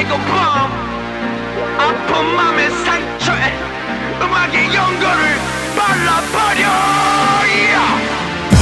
like a bomb. 아픈 맘의 상처에 음악의 연고를 발라버려. yeah.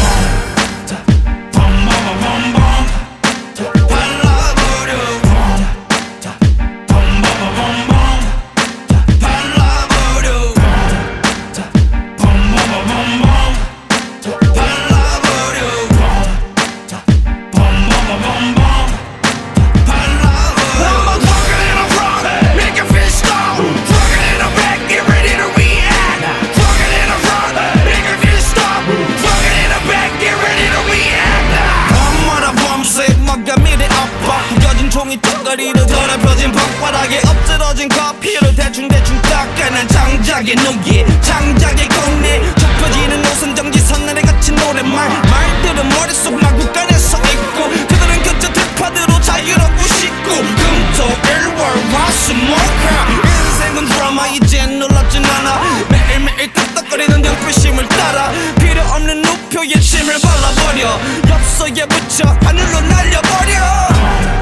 종이 턱걸이로 더럽혀진 벅바닥에 엎드러진 커피로 대충대충 닦아낸 장작의 눈기 장작의 공리 좁혀지는 옷은 정지선날에 갇힌 노랫말 말들은 머릿속 마구간에 서있고 그들은 그저 들파대로 자유롭고 싶고 금토일월 화수목화 인생은 드라마 이젠 놀랍진 않아 매일매일 끄떡거리는 등불심을 따라 필요없는 우표에 침을 발라버려 엽서에 붙여 하늘로 날려버려.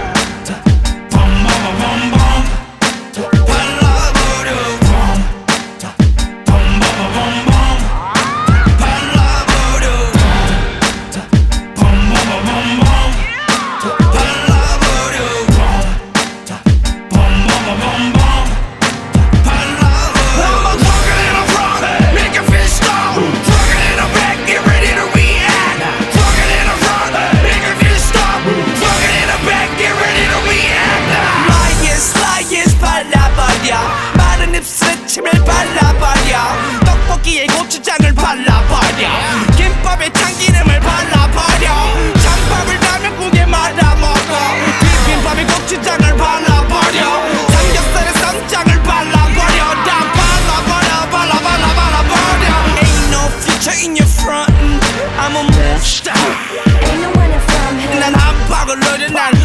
마른 입술에 침을 발라버려 떡볶이에 고추장을 발라버려 김밥에 참기름을 발라버려 찬밥을 라면국에 말아먹어 비빔밥에 고추장을 발라버려 삼겹살에 쌈장을 발라버려 다 발라버려 Ain't no future in your front I'm a monster Ain't no one from him 난 한박을 노려 난